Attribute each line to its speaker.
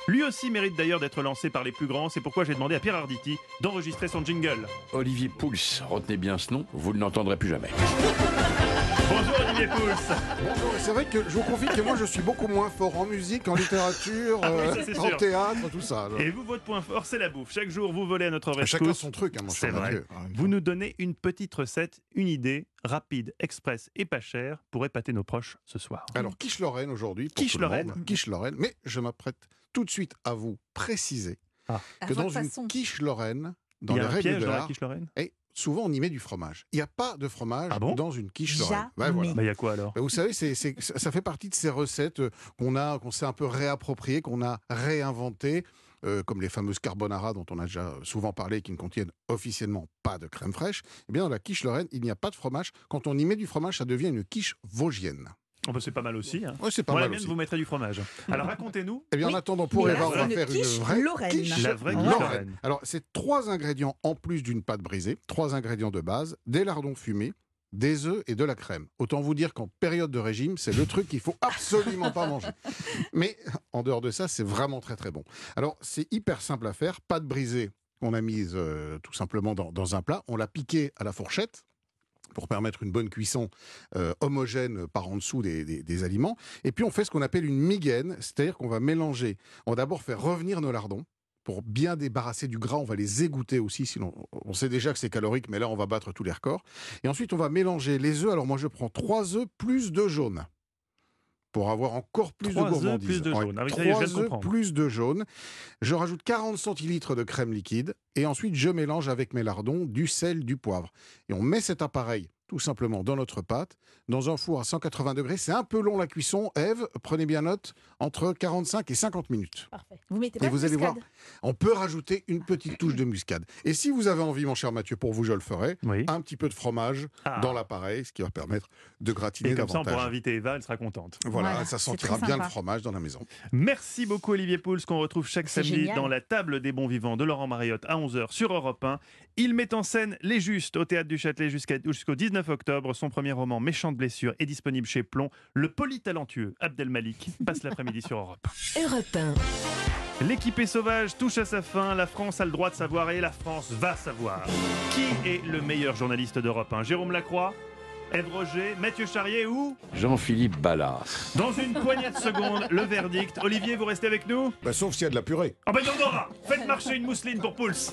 Speaker 1: Lui aussi mérite d'ailleurs d'être lancé par les plus grands, c'est pourquoi j'ai demandé à Pierre Arditi d'enregistrer son jingle.
Speaker 2: Olivier Pouls, retenez bien ce nom, vous ne l'entendrez plus jamais.
Speaker 1: Bonjour Olivier Pouls.
Speaker 3: Bonjour, c'est vrai que je vous confie que moi je suis beaucoup moins fort en musique, en littérature,
Speaker 1: oui, ça, c'est
Speaker 3: en
Speaker 1: sûr.
Speaker 3: théâtre, tout ça.
Speaker 1: Et vous, votre point fort, c'est la bouffe. Chaque jour, vous volez à notre rescousse.
Speaker 3: Chacun son truc, hein, mon
Speaker 1: C'est
Speaker 3: cher
Speaker 1: vrai.
Speaker 3: Mathieu.
Speaker 1: Vous nous donnez une petite recette, une idée, rapide, express et pas chère pour épater nos proches ce soir.
Speaker 3: Alors, quiche Lorraine aujourd'hui. pour
Speaker 1: Quiche
Speaker 3: tout le
Speaker 1: Lorraine.
Speaker 3: monde. Quiche Lorraine. Mais je m'apprête tout de suite à vous préciser
Speaker 1: Ah.
Speaker 3: que dans une quiche Lorraine, dans
Speaker 1: Il y
Speaker 3: les
Speaker 1: a un
Speaker 3: règles
Speaker 1: piège
Speaker 3: de
Speaker 1: dans la
Speaker 3: l'art,
Speaker 1: quiche Lorraine.
Speaker 3: et souvent on y met du fromage. Il n'y a pas de fromage
Speaker 1: Ah bon
Speaker 3: dans une quiche Lorraine.
Speaker 4: Jamais.
Speaker 3: Voilà.
Speaker 1: Bah, il y a quoi alors?
Speaker 3: Ben, vous savez, ça fait partie de ces recettes qu'on s'est un peu réappropriées, qu'on a réinventées, comme les fameuses carbonara dont on a déjà souvent parlé, qui ne contiennent officiellement pas de crème fraîche. Eh bien, dans la quiche Lorraine, il n'y a pas de fromage. Quand on y met du fromage, ça devient une quiche vosgienne.
Speaker 1: Oh, bah, c'est pas mal aussi. Hein.
Speaker 3: Ouais, c'est pas
Speaker 1: Moi, la
Speaker 3: mal
Speaker 1: mienne,
Speaker 3: aussi.
Speaker 1: vous mettrez du fromage. Alors racontez-nous.
Speaker 3: Eh bien,
Speaker 4: Oui.
Speaker 3: en attendant, pour
Speaker 4: Mais
Speaker 3: Eva,
Speaker 4: là,
Speaker 3: on
Speaker 4: c'est
Speaker 3: va
Speaker 4: une
Speaker 3: faire une
Speaker 4: quiche
Speaker 3: vraie
Speaker 4: lorraine.
Speaker 3: quiche
Speaker 1: La vraie quiche
Speaker 3: lorraine.
Speaker 1: lorraine.
Speaker 3: Alors, c'est 3 ingrédients en plus d'une pâte brisée, 3 ingrédients de base, des lardons fumés, des œufs et de la crème. Autant vous dire qu'en période de régime, c'est le truc qu'il faut absolument pas manger. Mais en dehors de ça, c'est vraiment très très bon. Alors, c'est hyper simple à faire. Pâte brisée, on a mise tout simplement dans un plat. On l'a piquée à la fourchette pour permettre une bonne cuisson homogène par en dessous des aliments. Et puis on fait ce qu'on appelle une migaine, c'est-à-dire qu'on va mélanger. On va d'abord faire revenir nos lardons. Pour bien débarrasser du gras, on va les égoutter aussi, sinon on sait déjà que c'est calorique, mais là on va battre tous les records. Et ensuite on va mélanger les œufs. Alors moi je prends 3 œufs plus de jaune, pour avoir encore plus de
Speaker 1: 3 œufs
Speaker 3: gourmandise.
Speaker 1: plus de jaune. Ah oui, ça y est, je viens de
Speaker 3: 3 œufs
Speaker 1: comprendre.
Speaker 3: plus de jaune. Je rajoute 40 centilitres de crème liquide et ensuite je mélange avec mes lardons du sel, du poivre. Et on met cet appareil tout simplement dans notre pâte, dans un four à 180 degrés. C'est un peu long la cuisson. Ève, prenez bien note, entre 45 et 50 minutes.
Speaker 4: Parfait. Vous mettez pas
Speaker 3: Et
Speaker 4: de
Speaker 3: vous allez voir,
Speaker 4: muscade?
Speaker 3: on peut rajouter une petite touche de muscade. Et si vous avez envie, mon cher Mathieu, pour vous, je le ferai,
Speaker 1: Oui.
Speaker 3: un petit peu de fromage
Speaker 1: Ah.
Speaker 3: dans l'appareil, ce qui va permettre de gratiner
Speaker 1: Et comme ça, on
Speaker 3: davantage.
Speaker 1: pourra inviter Eva, elle sera contente.
Speaker 3: Voilà,
Speaker 4: Voilà,
Speaker 3: ça
Speaker 4: c'est
Speaker 3: sentira
Speaker 4: très
Speaker 3: bien le
Speaker 4: sympa.
Speaker 3: fromage dans la maison.
Speaker 1: Merci beaucoup Olivier Pouls, qu'on retrouve chaque
Speaker 4: C'est
Speaker 1: samedi
Speaker 4: génial.
Speaker 1: dans la table des bons vivants de Laurent Mariotte à 11h sur Europe 1. Il met en scène Les Justes au Théâtre du Châtelet jusqu'au 19 octobre. Son premier roman Méchante blessure est disponible chez Plomb. Le polytalentueux Abdel Malik passe l'après-midi sur Europe.
Speaker 5: Europe 1.
Speaker 1: L'équipée sauvage touche à sa fin. La France a le droit de savoir et la France va savoir. Qui est le meilleur journaliste d'Europe 1? Jérôme Lacroix, Ève Roger, Mathieu Charrier ou...
Speaker 2: Jean-Philippe Ballas.
Speaker 1: Dans une poignée de secondes, le verdict. Olivier, vous restez avec nous?
Speaker 3: Sauf s'il y a de la purée.
Speaker 1: Ah ben il y en aura. Faites marcher une mousseline pour Pouls.